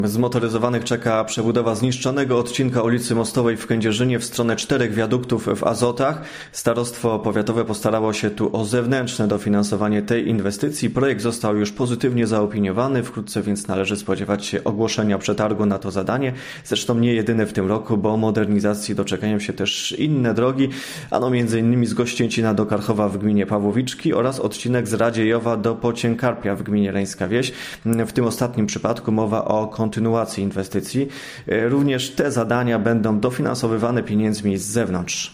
Zmotoryzowanych czeka przebudowa zniszczonego odcinka ulicy Mostowej w Kędzierzynie w stronę 4 wiaduktów w Azotach. Starostwo powiatowe postarało się tu o zewnętrzne dofinansowanie tej inwestycji. Projekt został już pozytywnie zaopiniowany, wkrótce więc należy spodziewać się ogłoszenia przetargu na to zadanie. Zresztą nie jedyne w tym roku, bo modernizacji doczekają się też inne drogi, m.in. z Gościęcina do Karchowa w gminie Pawłowiczki oraz odcinek z Radziejowa do Pociękarpia w gminie Leńska Wieś. W tym ostatnim przypadku mowa o kontynuacji inwestycji. Również te zadania będą dofinansowywane pieniędzmi z zewnątrz.